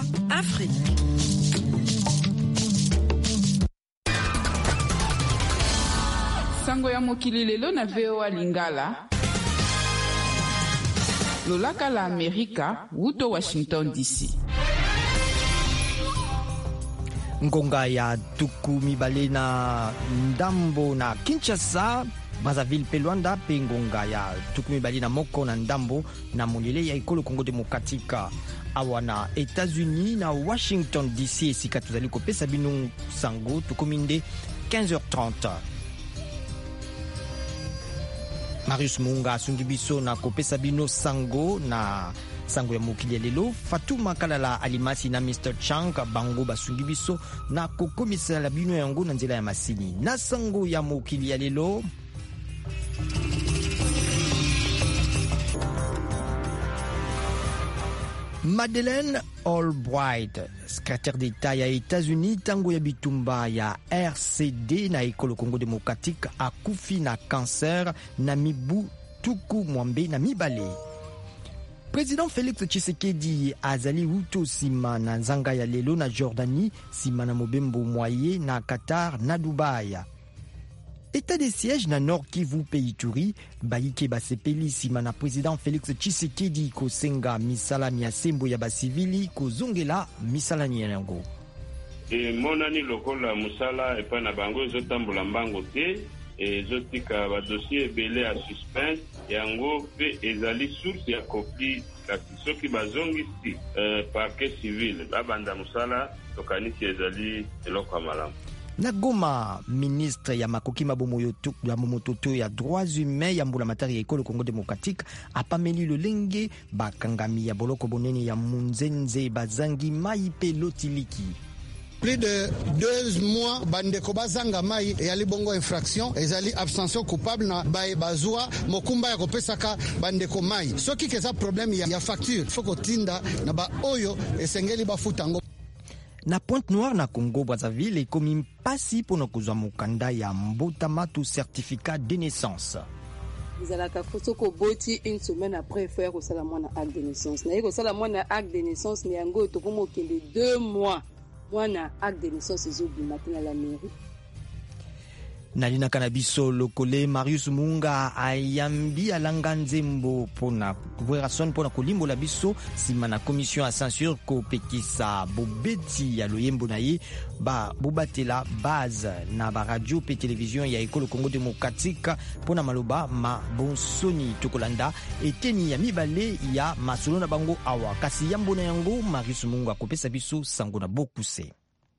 VOA Afrique. Sango ya mokili lelo na VOA Lingala. Lolaka la Amerika, wuto Washington DC. Ngonga ya tuku mibale na ndambo na Kinshasa, Brazzaville pe Luanda, pe ngonga ya tuku mibale na moko na ndambo na molele ya ekolo Congo Demokratika. Awa na États-Unis na Washington DC esika tozali kopesa bino sango tukominde 15h30. Marius Munga asungi biso na kopesa bino sango na sango ya mokili lelo. Fatuma Kalala Alimasi na Mr. Chang bango basungi biso na kokomisa la bino yango na nzela ya masini. Na sango ya mokili lelo, Madeleine Albright, secrétaire d'État ya États-Unis tango ya bitumba ya RCD na ekolo Congo Démocratique akufi na cancer na mibu tuku mwambe na mibale. Président Félix Tshisekedi azali uto sima na nzanga ya lelo na Jordanie, sima na mobembo mwaye na Qatar na Dubai. État de siège na Nord Kivu pe Ituri, baike basepeli sima na président Félix Tshisekedi kosenga misala ya sembo ya basivili kozongela misala yango. Monani lokola musala epa na bango ezotambola mbango te, ezotika ba dossier ebele ya suspense yango pe ezali source ya conflit soki bazongisi parquet civil babanda musala tokanisi ezali eloko malamu. Na Goma, ministre ya makoki mabomoyoto ya momototo ya droits humains ya mbula matari ya ekolo Congo Démocratique apameli lolenge bakangami ya boloko bonene ya munzenze bazangi mai pe lotiliki. Plus de 2 mois bandeko bazanga mai ya libongo infraction ezali abstention coupable na bae bazwa mokumba ya kopesaka bandeko mai soki keza problème ya facture foko tinda na ba oyo esengeli bafutango. Na Pointe-Noire na Congo Brazzaville ekomi mpasi mpona kozwa mokanda ya mbotama to certificat de naissance. Ezalaka soko boti une semaine après faire kosala mwana acte de naissance. Na kosala mwana acte de naissance ni yango tokomo kende 2 mois. Mwana acte de naissance ezobima te na la mairie. Nalina Kanabiso lokole Marius Munga ayambi alanga nzembo pona kuwerason pona kolimbo la biso sima na commission à censure ko pekisa bobeti ya loyembo na ye ba bobatela base na ba radio pe télévision ya ekolo Congo Démocratique pona maloba ma bonsoni tokolanda eteni ya mibale ya masolo na bango awa kasi yambo na yango Marius Munga kopesa biso sango na bokuse.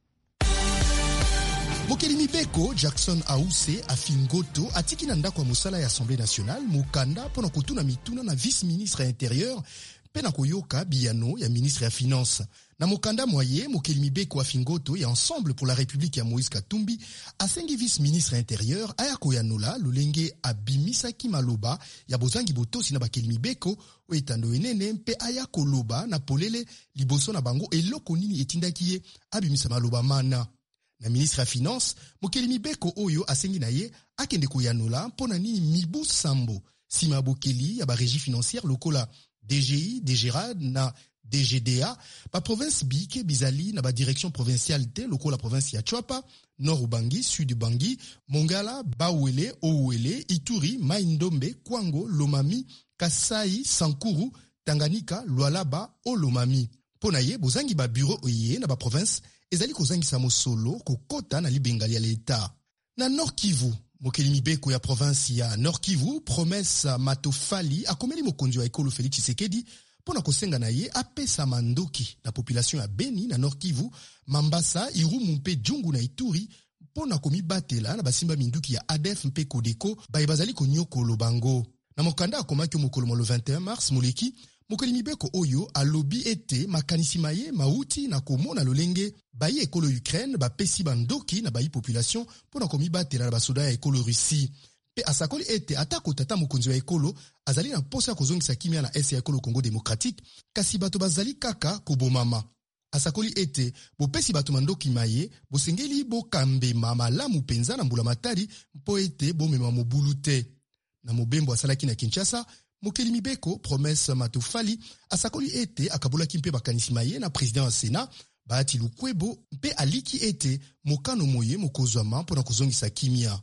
Mokelimi Beko Jackson Ahuse afingoto atiki na ndako ya mosala ya Assemblée nationale mukanda pona kutuna mituna na vice-ministre intérieur pena koyoka biyano ya ministre ya finance. Na mukanda moye Mokelimi Beko afingoto ya Ensemble pour la République ya Moïse Katumbi asengi vice-ministre intérieur aya koyanola lolenge abimisaki maloba ya bozangi botosi na Bakelimi Beko oetando enene mpe aya koloba na polele liboso na bango eloko nini etindaki ye abimisa maloba mana. Na ministre ya finance, Mokelimi Beko oyo asengi na ye akende koyanola mpona nini mibu sambo sima bokeli ya ba régie financière lokola DGI, DGRAD na DGDA ba province bike bizali na ba direction provinciale te lokola province ya Chwapa, Nord Ubangi, Sud Ubangi, Mongala, Bawele, Ouele, Ituri, Maindombe, Kwango, Lomami, Kasai, Sankuru, Tanganyika, Lualaba, Olomami. Pona ye bozangi ba bureau oye na ba province ezali kozangisa mosolo kokota na libengali ya l'État. Na Nord Kivu, Mokelimi Beko ya province ya Nord Kivu, promesse Matofali akomeli mokonzi wa ekolo Félix Tshisekedi pona kosenga na ye apesa mandoki na population ya Beni na Nord Kivu, Mambasa, Irumu mpe Jungu na Ituri pona komibatela na basimba minduki ya ADF mpe Kodeko baye bazali konyokolo bango. Na mokanda akomaki mokolo le 21 mars moleki Mokelimi Beko oyo alobi ete makanisi maye mauti na komona lolenge bayi ekolo Ukraine bapesi bandoki na bayi population pona komibatela na basoda ya ekolo Russie. Pe asakoli ete atako tata mokonzi wa ekolo azali na posa ya kozongisa kimia na esi ya ekolo Congo Démocratique kasi bato bazali kaka kobomama. Asakoli ete bopesi bato mandoki maye bosengeli bokambema malamu penza na mbula matari mpo ete bomema mobulu te. Na mobembo asalaki na Kinshasa, Mokeli Mibeko Promesse Matofali asakoli ete akabolaki mpe bakanisi maye na président ya Sénat Bahati Lukwebo mpe aliki ete mokano moye mokozwama mpona kozongisa kimia.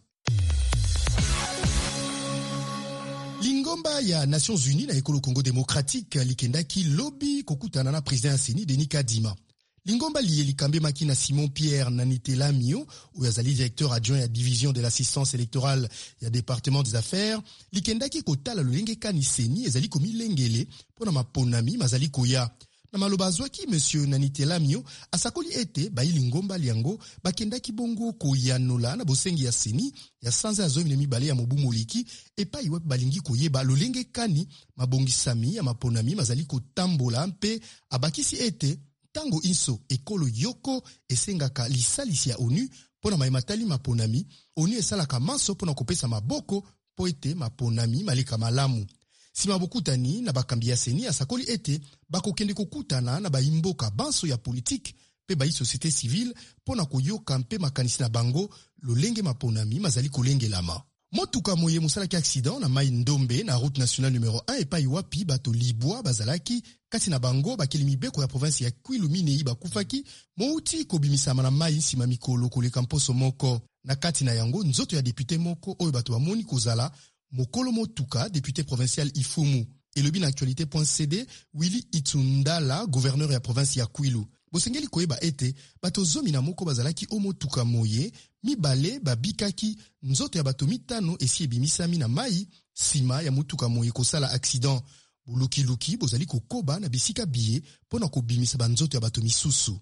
Lingomba ya Nations Unies na ekolo Congo Démocratique likendaki lobby kokutana na président ya Seni Denis Kadima. Lingomba liye likambemaki na Simon Pierre Nanitela Mio, ou yazali directeur adjoint ya division de l'assistance électorale ya département des affaires, likendaki kotala lolenge kani Seni ezali komi lengele pona maponami mazali koya. Na malobazwaki monsieur Nanitela Mio asakoli ete bayi Lingomba liango bakendaki bongo koyanola na bosengi ya Seni ya sanza ya zomi mibale ya mobu moliki epa iwe balingi koyeba lolenge kani mabongisami ya maponami mazali kotambola mpe abakisi ete tango inso ekolo yoko esengaka lisalisi ya ONU pona maimatali maponami, ONU esalaka maso pona kopesa maboko po ete maponami malika malamu. Sima bokutani na bakambi ya Seni asakoli ete bakokende kokutana na baimboka banso ya politique pe bayi société civile pona koyoka mpe makanisi na bango lolenge maponami mazali kolengelama. Motuka moye mosalaki accident na mai Ndombe na route nationale numéro 1 epai wapi bato libwa bazalaki kati na bango bakeli mibeko ya province ya Kwilu Minei bakufaki mouti kobimisama na mai nsima mikolo koleka mposo moko. Na kati na yango nzoto ya député moko oyo bato bamoni kozala Mokolo Motuka, député provincial Ifumu. Elobi na actualité.cd, Willy Itundala, gouverneur ya province ya Kwilu. Bosengeli koyeba ete, bato zomi na moko bazalaki o Motuka moye, mibale babikaki, nzoto ya bato mitano esi ebimisami na mai, sima ya Motuka moye kosala accident. Buluki bozali kokoba na bisika biye, pona kobimisa banzoto ya bato misusu.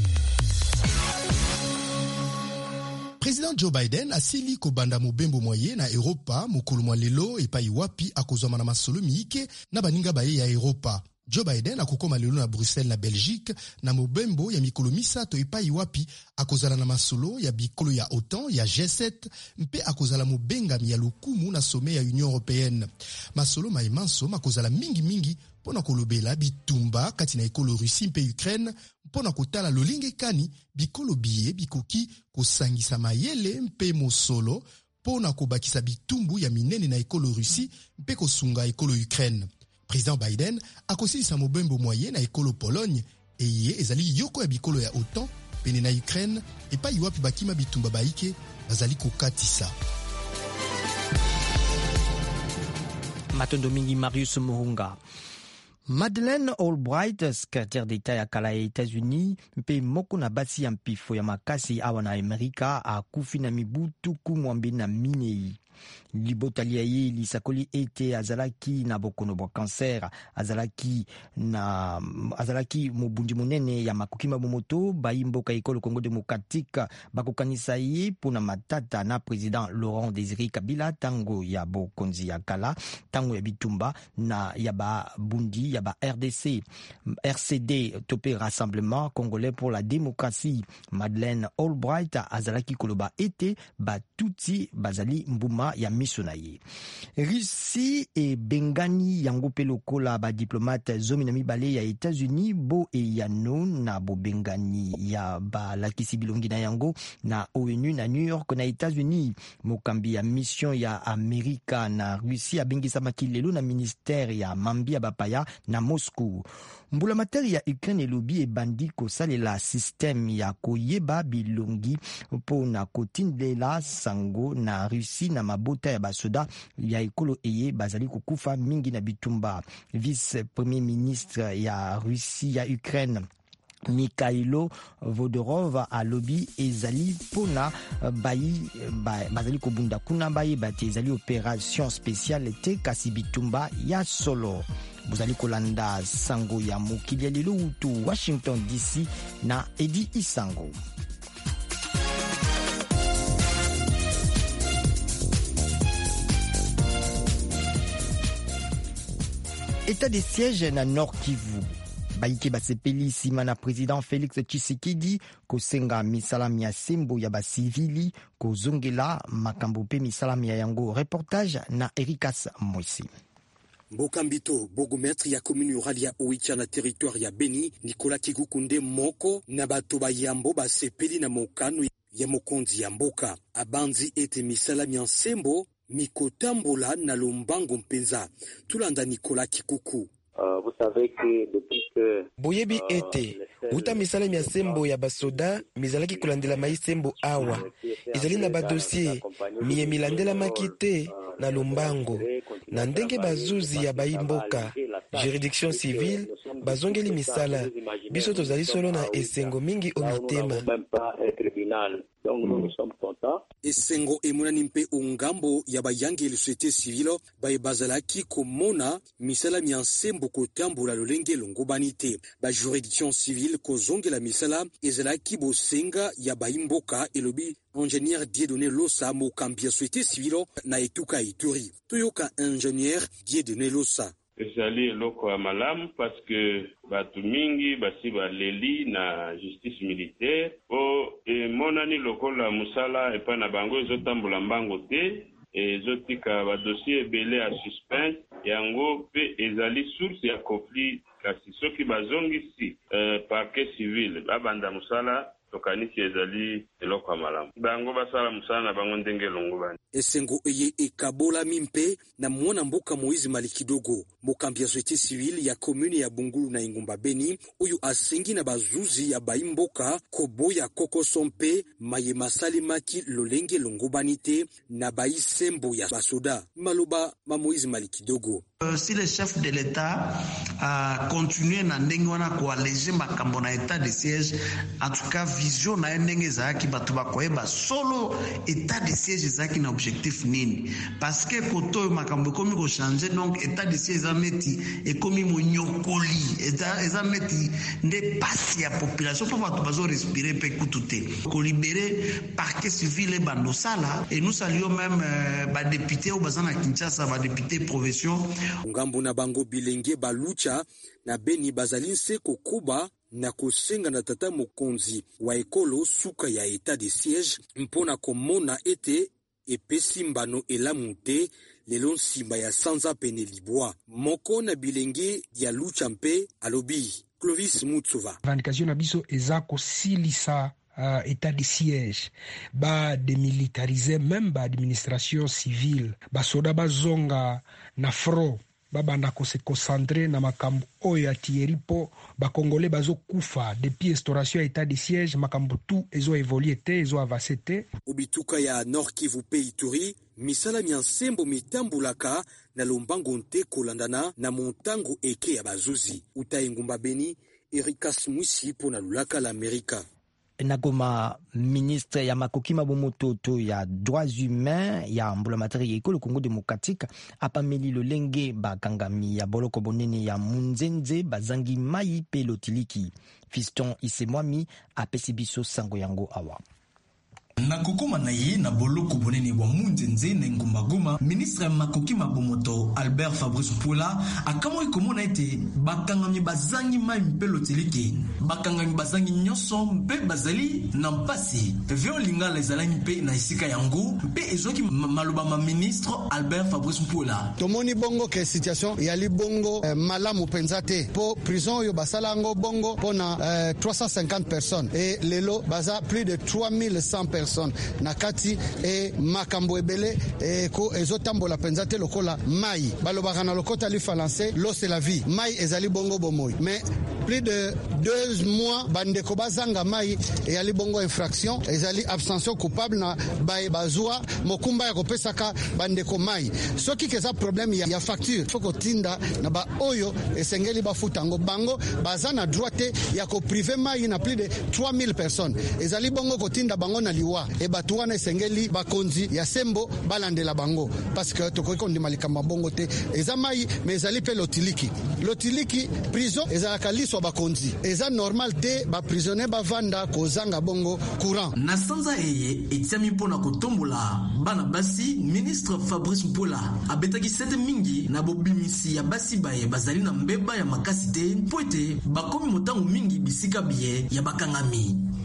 Président Joe Biden asili kobanda mobembo moye na Europa mokolo mwa lelo epai wapi akozwama na masolo miike na baninga baye ya Europa. Joe Biden akokoma lelo na Bruxelles na Belgique na mobembo ya mikolo misato epai wapi akozala na masolo ya bikolo ya OTAN ya G7 mpe akozala mobengami ya lukumu na sommet ya Union Européenne. Masolo maimanso makozala mingi pona kolobela bitumba kati na ekolo Russie mpe Ukraine pona kotala lolinge kani bikolo biye bikoki kosangisa mayele mpe mosolo pona kobakisa bitumbu ya minene na ekolo Russie mpe kosunga ekolo Ukraine. Président Biden akosilisa mobembo moye na ekolo Pologne eye ezali yoko ya bikolo ya OTAN pene na Ukraine epa iwapi bakima bitumba baike bazali kokatisa. Matondo mingi Marius Muhunga. Madeleine Albright, secrétaire d'État ya kala ya États-Unis, mpe moko na basi ya mpifo ya makasi awa na Amerika akufi na mibutu kumwambe na minei. Libotali ya ye lisakoli ete azalaki na bokono bwa cancer, azalaki mobundi monene ya makoki mabomoto bayimboka ekolo Congo Démocratique bakokanisa ye pona matata na président Laurent Désiré Kabila tango ya bokonzi ya kala, tango ya bitumba na ya ba bundi ya ba RCD topé Rassemblement Congolais pour la démocratie. Madeleine Albright azalaki koloba ete batuti bazali mbuma ya misonaye. Russie et Bengani yango pe lokola ba diplomate zomi na mibale ya États-Unis bo e yano na bo Bengani ya ba lakisi bilongi na yango na ONU na New York na États-Unis. Mokambi ya mission ya Amerika na Russie abengisa makilelo na ministère ya Mambia Bapaya na Moscou. Mbula materi ya Ukraine elobi ebandi kosalela système ya koyeba bilongi po na kotindela sango na Russie na mabota ya basoda ya ekolo eye bazali kukufa mingi na bitumba. Vice premier ministre ya Russie ya Ukraine Mikhailo Vodorov alobi ezali pona bazali kobunda kuna baye bate ezali opération spéciale te kasi bitumba ya solo. Bozali kolanda sango ya mokili ya lelo utu Washington DC na Edi Isango. État de siège na Nord Kivu. Baike basepeli sima na président Félix Tshisekedi kosenga misalami ya sembo ya basivili kozongela makambo pe misalami ya yango. Reportage na Erikas Mwesi. Mbokambito, bogometre ya commune rurale ya Oicha na territoire ya Beni, Nicolas Kigukunde moko na bato bayambo basepeli na mokano ya mokonzi ya mboka. Abanzi ete misalami ya sembo Mikotambola na Lombango mpenza. Tulanda Nicolas Kikuku. Vous savez que depuis que boyebi ete uta misala mia sembo ya basoda mizalaki kulandela maisembo awa ezali na badossier miye milandela makite na Lombango na ndenge bazuzi ya baimboka juridiction civile bazongeli misala biso tozali solo na esengo mingi omitema. Donc nous sommes contents. Esengo emonani mpe ongambo ya bayangeli société civile bazalaki komona misala miansembo kotambola lolenge longobani te. Ba juridiction civile kozongela misala ezalaki bosenga ya baimboka elobi ingénieur Dieudonné Losa mokambi ya société civile na etuka Ituri. Toyoka ingénieur Dieudonné Losa. Ezali eloko ya malamu parce que batu mingi basi baleli na justice militaire po emonani lokola musala epa na bango ezotambola mbango te ezotika badossier ebele ya suspense yango pe ezali source ya conflit kasi soki bazongisi parquet civil babanda musala tokanisi ezali eloko ya malamu bango basala musala na bango ndenge elongobani. Esengo eye ekabola mimpe na mwana mboka Moïse Malikidogo mokambi ya société civile ya commune ya Bungulu na Ingumba Beni oyo asengi na bazuzi ya baimboka koboya kokoso mpe maye masalimaki lolenge longobani te na baisembo ya basoda maloba ma Moïse Malikidogo. Si le chef de l'État a continué na ndenge wana ko alléger makambo na état de siège, en tout cas vision na ndenge zaki batu bakoyeba solo état de siège zaki na objectif nini parce que koto makambo komi ko changer donc état de siège ameti et komi monyokoli eza meti nde passe ya population pour batu bazo respirer pe kutute ko libérer parquet civil et bandosala et nous saluons même ba député au bazana Kinshasa ba député provinciaux. Ngambo na bango bilenge balucha na Beni bazalinse kokuba na kosenga na tata mokonzi wa ekolo suka ya état de siège mpona komona ete epesi mbano elamu te lelo nsimba ya sanza pene libwa moko na bilenge ya lucha mpe alobi Clovis Mutsuva. Revendication na biso eza kosilisa état de siège ba démilitariser même ba administration civile ba soda bazonga na front babanda ko se concentrer na makambo oyo ya tieripo ba congolais bazo kufa depuis instauration ya état de siège makambo tout ezo évoluer te ezo avancer te. Obituka ya Nord Kivu pe Ituri misala miansembo mitambulaka na Lombango nte kolandana na montango eke ya bazuzi uta Ingumba Beni Erikas Mwisi po na lulaka la Amerika. Na Goma, ministre ya makoki mabomototo ya droits humains ya mbulamatari ya ekolo Congo démocratique apameli lolenge bakangami ya boloko bonene ya munzenze bazangi mai pe lotiliki. Fiston Isemwami apesi biso sango yango awa. Na kokoma na ye na boloko bonene wa munzenze na Ngumba Goma, ministre ya makoki mabomoto Albert Fabrice Mpola akamo ikomona ete bakangami bazangi mai mpe lotiliki bakangami bazangi nyonso mpe bazali na mpasi veo lingala ezalaki mpe na esika yango mpe ezoki maloba ma ministre Albert Fabrice Mpola. Tomoni bongo ke situation yali bongo malamu penza te po prison oyo basala ngo bongo pona 350 personnes et lelo baza plus de 3100 personnes na kati e makambo ebele ko ezotambola penza te lokola mai balobaka na lokota li français l'eau c'est la vie mai ezali bongo bomoy mais plus de 2 mois bandeko bazanga mai e yali bongo infraction ezali abstention coupable na bazwa mokumba ya kopesaka bandeko mai soki keza problème ya facture foko tinda na ba oyo esengeli bafutango bango bazana droit te ya ko privé mai na plus de 3000 personnes ezali bongo kotinda bango na liwa e batu wana esengeli bakonzi ya sembo balandela bango parce que tokoki kondima likamba bongo te eza mai mais ezali pe lotiliki prison ezalaka liso bakonzi eza normal te ba prisonnier bavanda kozanga bongo courant na sanza eye etiami mpona kotombola bana basi ministre Fabrice Mpola abetaki sete mingi na bobimisi ya basi baye bazali na mbeba ya makasi te po ete bakomi motango mingi bisika biye ya bakangami.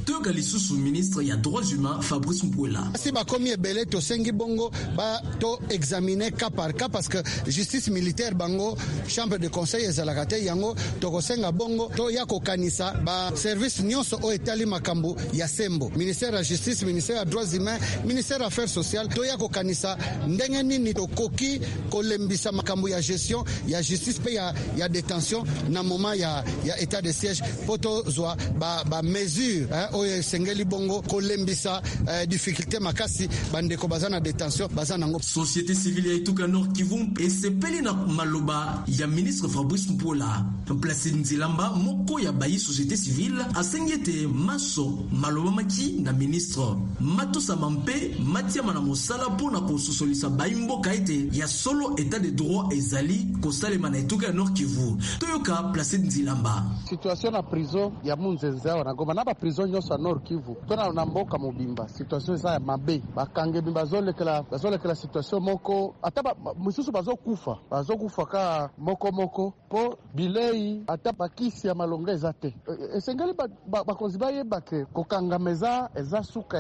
toyoka lisusu ministre ya droits humains Fabrice Mpwela. Si bakomi ebele tosengi bongo ba to examiner cas par cas parce que justice militaire bango chambre de conseil ezalaka te yango tokosenga bongo to ya kokanisa ba service nyonso o etali makambo ya sembo ministère ya justice, ministère ya droits humains, ministère ya affaires sociales to ya kokanisa ndenge nini tokoki kolembisa makambo ya gestion ya justice pe ya détention na moment ya état de siège poto zwa ba mesure o sengeli bongo kolembisa difficulté makasi bandeko bazana détention bazana ngo. Société civile ya Ituka Nord Kivu esepeli na maloba ya ministre Fabrice Mpwela. Place Nzilamba moko ya bayi société civile asengete maso maloba maki na ministre Matosa Mampe matiama na mosala pona kososolisa bayi mboka ete ya solo état de droit ezali kosalema na Ituka Nord Kivu. Toyoka Place Nzilamba. Situation na prison ya Munzenze wana goma na ba prison nyosa Nord Kivu. Tona na mboka mobimba situation za mabe bakange bazolekela situation moko ata mususu bazokufa ka moko po bilei ata bakisi ya malonga ezate esengeli bakonzi bayeba ke kokangameza eza suka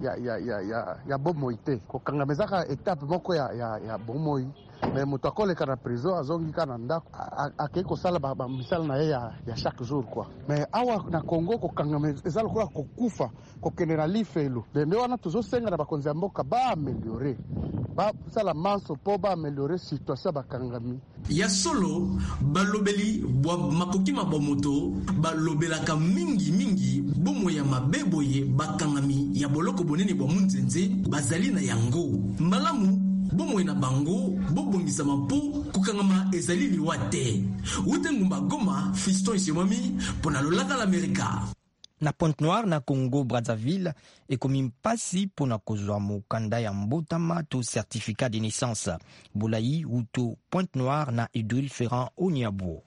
ya bomoi te kokangameza ka etape moko ya bomoi me moto akoleka na prison azongi ka na ndako akei kosala misala na ye ya chaque jour quoi. Me awa na Congo kokangameza eza lokola kokufa kokende na lifelo nde wana tozosenga na bakonzi ya mboka baameliore basala manso po baameliore situation bakangami ya solo balobeli bwa makoki mabomoto balobelaka mingi bomo ya mabeboye bakangami ya boloko bonene bwa munzenze bazali na yango malamu bomo na bango bobongisa mapo kokangama ezali liwa te utengumba Goma Fiston Isemami pona lolaka l'Amerika. Na Pointe-Noire na Congo Brazzaville ekomi mpasi pona kozwa mokanda ya mbotama to certificat de naissance Bolayi uto Pointe-Noire na Idril Ferrand Oniabo.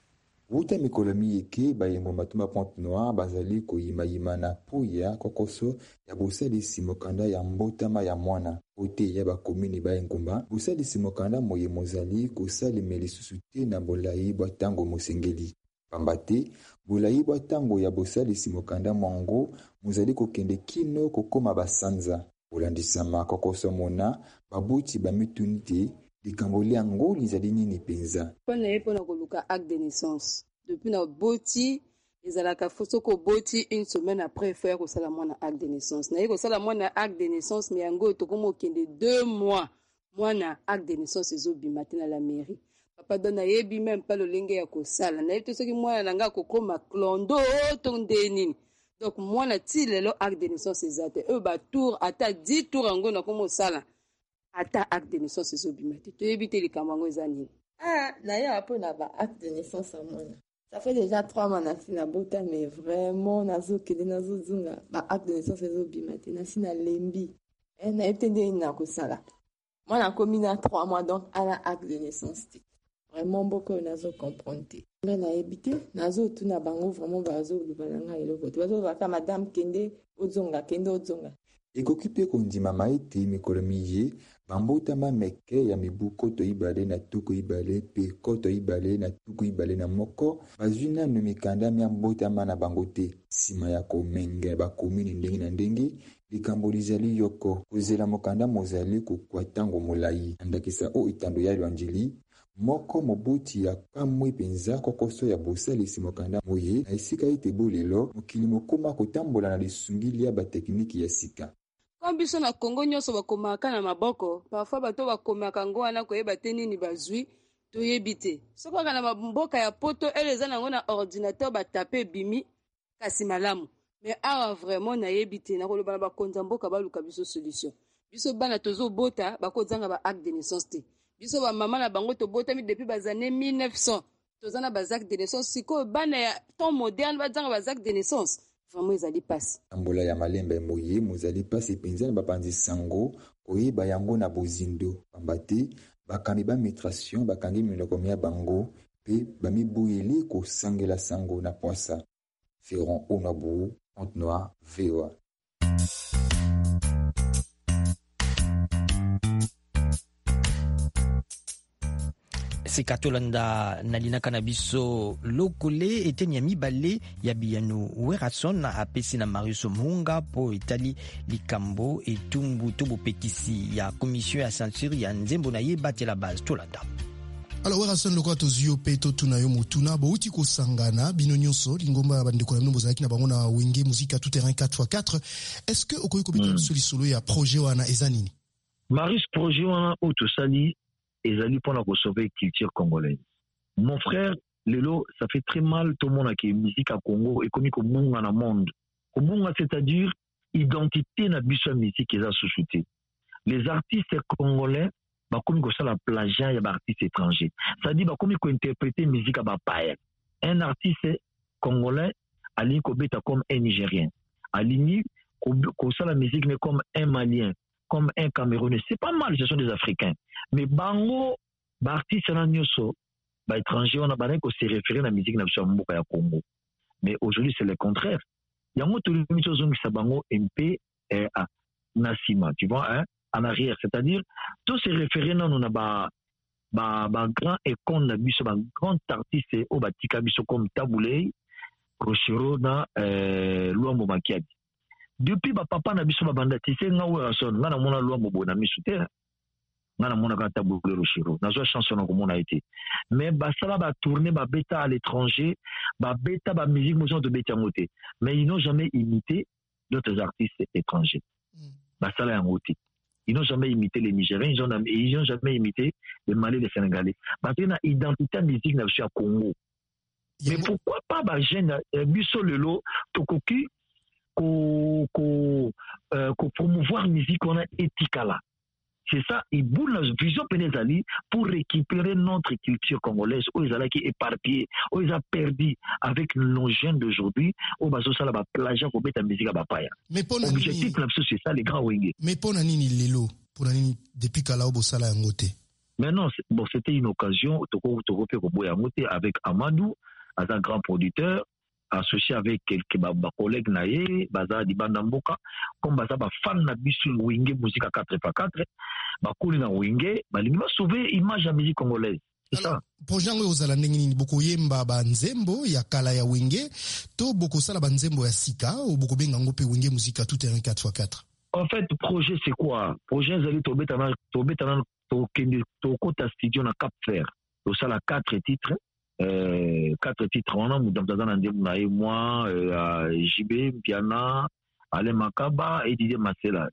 Wuta mikolomi eke bayembo matuma Pointe-Noire bazali koyimayima na puya kokoso ya bosalisi mokanda ya mbotama ya mwana ote ya bakomini bayengumba bosalisi mokanda moye mozali kosalemela lisusu te na Bolayi bwa tango mosengeli pamba te Bolayi bwa tango ya bosalisi mokanda mwango mozali kokende kino kokoma basanza olandisama kokoso mona babuti bamituni te likambo liango lizali nini penza pona ye pona koluka acte de naissance depuis na boti ezalaka soko boti une semaine après faire kosala mwana acte de naissance na ye kosala mwana acte de naissance me yango tokomo kende 2 mois mwana acte de naissance ezobima te na la mairie papa dona yebi même pas lolenge ya kosala na ye to soki mwana nanga kokoma klondo to ndenini donc mwana ti lelo acte de naissance ezate ba tour ata 10 tours yango na komo sala ata acte de naissance ezobima te toyebi te likambo yango eza nini. D'ailleurs après na ba acte de naissance à mwana ça fait déjà 3 mois na sina bota mais vraiment nazokende nazozunga ba acte de naissance ezobima te na sina lembi na etende na kosala mwana komi na 3 mois donc ala acte de naissance te vraiment beaucoup nazo comprendre te na ebité nazo tuna bango vraiment bazo lubalanga eloko te bazo vaka madame kende ozonga ekoki mpe kondima maite mikolo miye bambotama meke ya mibu koto ibale na tuku ibale pe koto ibale na tuku ibale na moko bazwi nano mikanda mia mbotama na bango te nsima ya komenga bakomini ndenge na ndenge likambo lizali yoko kozela mokanda mozali kokwa ntango molayi andakisa o itando ya lwanjili moko mobuti ya kamwi penza kokoso ya bosalisi mokanda moye na esika ete bolelo mokili mokoma kotambola na lisungili ya batekniki ya sika. Comme biso na Congo nyonso bakomaka na maboko parfois bato bakomaka ngo wana koyeba te nini bazwi toyebi te soki kaka na mboka ya poto eleza nango na ordinateur batape bimi kasi malamu mais awa vraiment nayebi te nakoloba na bakonza mboka baluka biso solution biso bana tozobota bakozanga ba acte de naissance te biso ba mama na bango tobotami depuis bazane 1900 tozana ba acte de naissance siko bana ya temps moderne bazanga ba acte de naissance vraiment ezali pasi ambola ya malembe moye mozali pasi penza na bapanzi sango koyeba yango na bozindo pambate bakambi ba migration bakangi minoko ya bango pe bamibuyeli kosangela sango na poisa Ferrand Onabu Pointe-Noire VOA. seka tolanda na linaka na biso lokole eteni ya mibale ya biyano Werason apesi na Marius Mhunga po etali likambo etumbu to bopekisi ya commission ya censure ya nzembo na ye batela base tolanda. Alors Werason lokola tozio pe totuna yo motuna bouti kosangana bino nyonso lingomba bandeko na bino bozalaki na bango na wenge musique tout terrain 4x4. Est-ce que okoyi kobeta biso lisolo ya projet wana eza nini? Marius, projet wana o tosali ezali pona ko sauver culture congolaise. Mon frère lelo ça fait très mal tout le monde qui musique à Congo et comme munga na monde. Munga c'est-à-dire identité na biso musique eza sous-souté. Les artistes congolais ba comme ko sala plagiat ya ba artistes étrangers. C'est-à-dire ba comme ko interpréter musique ba païen. Un artiste congolais ali ko beta comme un Nigérien. Ali ko sala musique mais comme un Malien, comme un Camerounais. C'est pas mal, ce sont des Africains. Mais bango ba artiste na nyoso ba étranger on a ba ko se référer na musique na biso mboka ya Congo. Mais aujourd'hui c'est le contraire. Yango to limito zongi sa bango MP à Nassima, tu vois hein, en arrière, c'est-à-dire tous ces référents on a ba grand icône na biso ba grand artiste au batika biso comme Taboulé, Rochero na Luambo Makiadi. Depuis ba papa na biso ba banda tise nga Werason nga na mona Luambo bona misute nga na mona ka Taboulé Rochero na zo chanson na komona été mais ba sala ba tourner ba beta à l'étranger ba beta ba musique motion de beta ngoté mais ils n'ont jamais imité d'autres artistes étrangers ba sala ya ngoté. Ils n'ont jamais imité les Nigériens, ils n'ont jamais imité les Maliens, les Sénégalais. Parce qu'il y a une identité musique dans le Congo. Mais pourquoi pas bah jeune biso lelo tokoki ko promouvoir musique on a éthique là. C'est ça, il boule la vision pénézali pour récupérer notre culture congolaise où ils allaient qui éparpillés, où ils ont perdu avec nos jeunes d'aujourd'hui, où baso ça la plagiat pour mettre la musique à bapaya. Mais pour l'objectif c'est ça les grands wenge. Mais pour nani lelo, pour nani depuis kala obo sala ngote. Mais non, bon c'était une occasion toko pe ko boya ngote avec Amadou, un grand producteur associé avec quelques collègues naé baza di bandamboka comme baza ba fan na bisu wenge musique à 4x4 ba kuli na wenge balingi ba sauver image ya musique congolaise. C'est ça. Projet ngo ozala ndenge nini boko yemba ba nzembo ya kala ya wenge to boko sala ba nzembo ya sika ou boko benga ngo pe wenge musique à tout terrain 4x4. En fait projet c'est quoi? Projet zali tobeta na to kende to kota studio na Cap Vert. To sala 4 titres. 4 titres on a moi JB Piana Alain Makaba et Didier Masela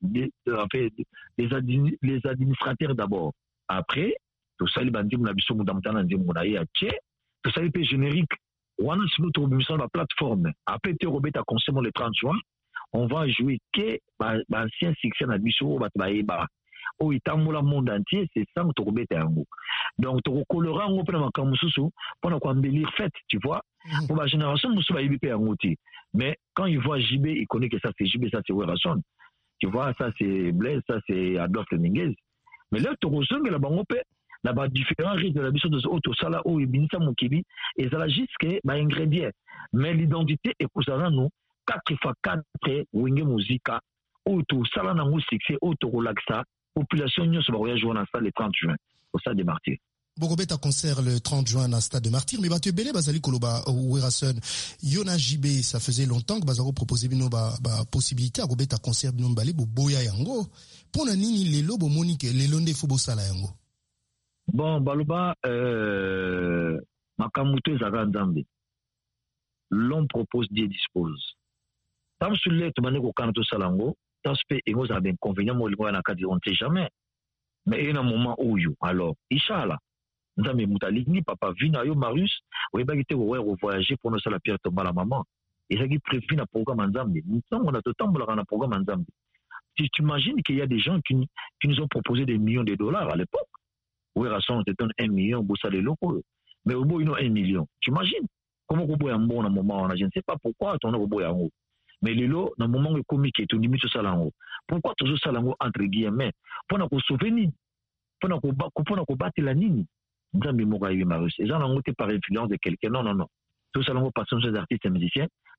les administrateurs d'abord après tout ça les bandits na biso mudamtana ndimo na ya tché tout ça les générique on a sur notre mission la plateforme après te robeta concert le 30 juin on va jouer que ancien succès na biso batba au itambola monde entier c'est ça to robeta yango donc to colora ngo pena makamususu pona ko embellir fête tu vois pour la génération musu ba yibi yango ti mais quand il voit JB il connaît que ça c'est JB ça c'est Werason tu vois ça c'est Blaise ça c'est Adolphe Minguez mais là to rozonga la bango pe la ba différents rythmes de la biso de auto sala o ibinisa mokibi et ça la jusque ba ingrédients mais l'identité est kusana nous 4x4 wenge musica auto sala na mu succès auto relaxa population nyonso ba voyage na salle le 30 juin au stade des Martyrs. Boko beta concert le 30 juin dans le stade de Martyrs mais batu belé bazali koloba Werason Yona JB ça faisait longtemps que bazaro proposer bino ba possibilité à beta concert bino balé bo boya yango pona nini lelo bo monique lelo nde fo bo sala yango. Bon baloba makamuto ezaka nzambe. L'homme propose Dieu dispose. Tam sulle to mané ko kanto salango aspect et vous avez inconvénient moi on ne sait jamais mais il y a un moment où alors Inch'Allah nous avons mutaligni papa vina yo Marius oui bah qui voyager pour nous la pierre tomber la maman et ça qui prévu na programme nzambe nous sommes on a tout temps pour la programme nzambe si tu imagines qu'il y a des gens qui nous ont proposé des millions de dollars à l'époque oui Rasson te donne 1 million pour ça les locaux mais au bout ils ont 1 million tu imagines comment on peut un bon moment je ne sais pas pourquoi on a au bout en haut. Mais les lots, dans le moment où comique est tout limite sur Salango. Pourquoi toujours Salango entre guillemets? Pour nous souvenir, pour nous battre la ligne. Nzambi Mogaï Marius. Et j'en ai par influence de quelqu'un. Non. Tout Salango passe aux artistes et musiciens.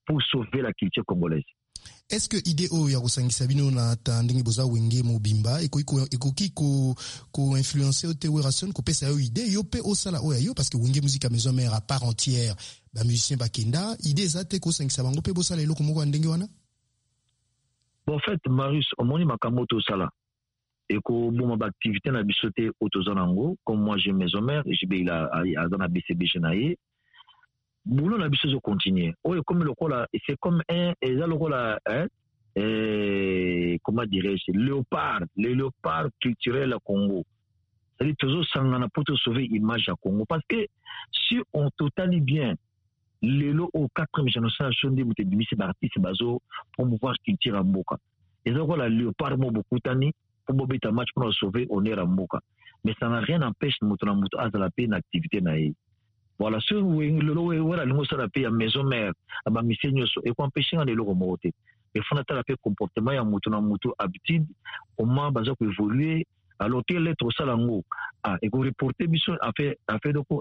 pour sauver la culture congolaise. Est-ce que idée ya kusangisa bino na tandingi boza wenge mobimba ekoki ko influencer o te werason ko pesa yo idée yo pe osala oya yo parce que wenge musique à maison mère à part entière ba musicien ba kenda idée za te ko sangisa bango pe bosala eloko moko ndenge wana. Bon, en fait Marius omoni makambo to sala eko boma ba activité na bisote otozanango comme moi j'ai maison mère j'ai be la azana BCB jenaye boulot na biso zo continuer oyo comme lokola c'est comme un eza lokola comment dirais-je le léopard culturel à Congo, c'est-à-dire toujours sangana pour te sauver image à Congo parce que si on totalise bien les lots au 4e génération de muté bimisi artiste bazo promouvoir culture à Mboka et donc la léopard mo beaucoup tani pour bobeta match pour sauver honneur à Mboka mais ça n'a rien empêche muto na muto azala pe une activité na ye. Voilà, ce le wera lingo sala pe ya maison mère aba misenyo so e ko empêcher ngane loko mote e fona tala pe comportement ya mutu na mutu habitude comment baza ko évoluer alors que l'être sala ngo e ko reporter biso a fait doko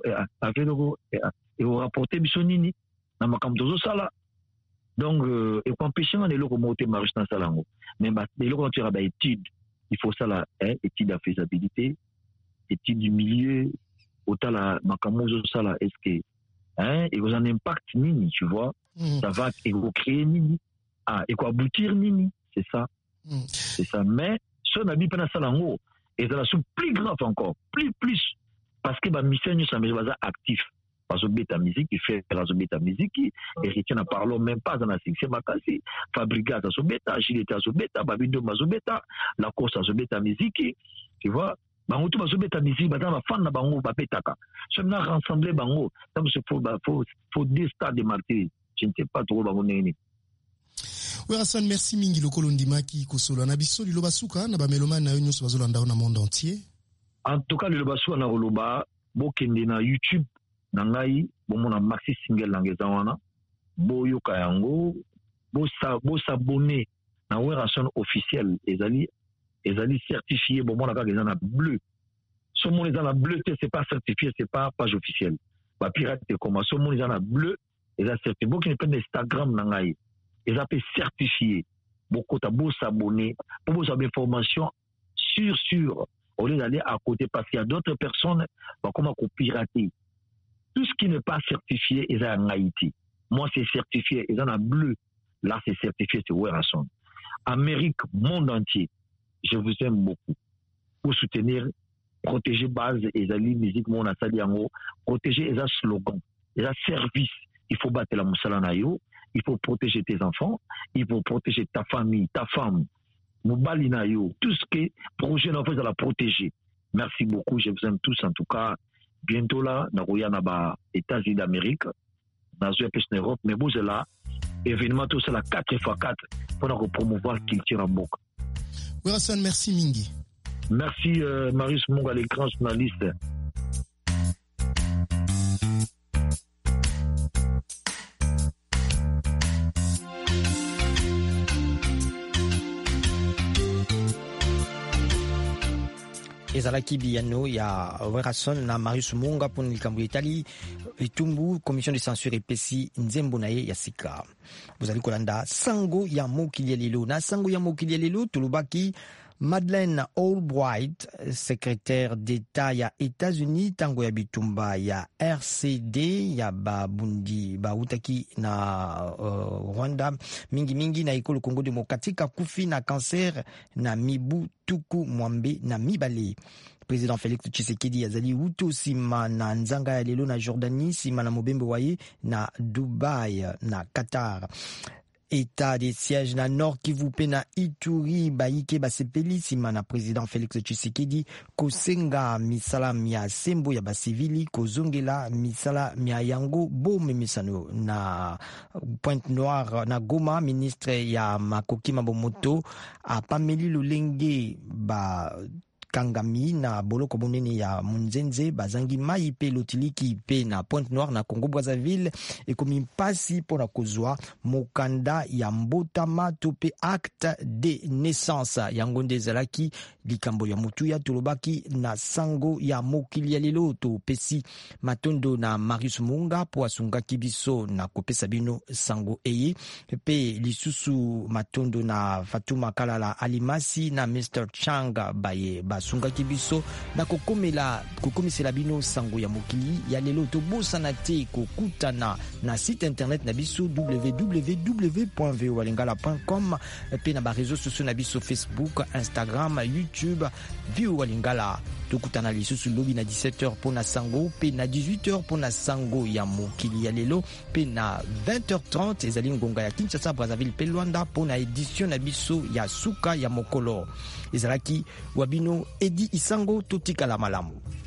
e ko rapporter biso nini na makambo zo sala donc e ko empêcher ngane loko mote marche na sala ngo mais ba de loko tu ba étude il faut ça la étude de faisabilité étude du milieu autant la makamozo sala est-ce que et vous en impact nini tu vois ça va créer nini et quoi aboutir nini c'est ça c'est ça mais ce nabi pena salango et ça la sous plus grave encore plus parce que ba misenyo ça me baza actif parce que beta musique qui fait la beta musique et retient en parlons même pas dans la section makasi fabrica ça beta agilité ça beta babindo mazo beta la course ça beta musique tu vois bango tout bazo beta musique bata ba fan na bango ba betaka seulement rassembler bango comme c'est faut des stades de martyrs je ne sais pas trop bango nini. Werason merci mingi lokolo ndimaki kosola na biso liloba suka na ba melomane na yo nyonso bazolanda na monde entier. En tout cas liloba suka na koloba bokende na YouTube na ngai bomona maxi single langeza wana boyoka yango bo s'abonner na Werason officiel ezali certifié bomona kaka eza na bleu so mon eza na bleu c'est pas certifié c'est pas page officielle ba pirate comme so mon eza na bleu eza certifié bokende pe Instagram na ngai eza pe certifié bokota bo s'abonner pour vous avoir information sur au lieu d'aller à côté parce qu'il y a d'autres personnes comment pirater. Tout ce qui n'est pas certifié est en Haïti. Moi, c'est certifié, ils en a bleu. Là, c'est certifié, c'est Werason. Amérique, monde entier, je vous aime beaucoup. Pour soutenir, protéger base, et ali musique, mon asali yango, protéger les slogans, les services. Il faut battre la moussala nayo, il faut protéger tes enfants, il faut protéger ta famille, ta femme, moubali nayo, tout ce qui est projet d'enfance à la protéger. Merci beaucoup, je vous aime tous en tout cas. Bientôt là, naroya na ba États-Unis d'Amérique, dans une place en Europe, mais vous êtes là, événement tout ça la 4x4 pour promouvoir la culture en Mboka. Werason, merci Mingi. Merci Marius Munga, les grands journalistes. ezalaki biyano ya Werason na Marius Munga pour likambo etali etumbu commission de censure epesi nzembo na ye ya sika. Bozali kolanda sango ya mokili ya lelo na sango ya mokili ya lelo tulubaki Madeleine Albright, secrétaire d'État ya États-Unis tango ya bitumba ya RCD ya babundi bautaki na Rwanda mingi na ikolo Congo démocratique kufi na cancer na mibu tuku mwambe na mibale. Président Félix Tshisekedi azali uto sima na nzanga ya lelo na Jordanie sima na mobembe waye na Dubai na Qatar. État des sièges na Nord Kivu pe na Ituri baike basepeli sima na président Félix Tshisekedi kosenga misala mia sembo ya basivili kozongela misala mia yango bomemisano na Pointe Noire na Goma. Ministre ya Makoki Mabomoto a pameli lolenge ba kangami na boloko monene ya munzenze bazangi mai pe lotiliki pe na Pointe Noire na Congo Brazzaville ekomi mpasi mpona kozwa mokanda ya mbotama to pe acte de naissance yango nde ezalaki likambo ya motuya tolobaki na sango ya mokili ya lelo topesi matondo na Marius Munga po asungaki biso na kopesa bino sango eye pe lisusu matondo na Fatuma Kalala Alimasi na Mr. Changa baye basungaki biso na kokomisela bino sango ya mokili ya lelo tobosana te kokutana na site internet na biso www.voalingala.com pe na ba réseaux sociaux na biso Facebook, Instagram, YouTube VOA Lingala. Tokutana lisusu lobi na 17h pona sango pe na 18h pona sango ya mokili ya lelo pe na 20h30 ezali ngonga ya Kinshasa Brazzaville pe Luanda pona édition na biso ya suka ya mokolo ezalaki wabino Edi Isango totika la malamu.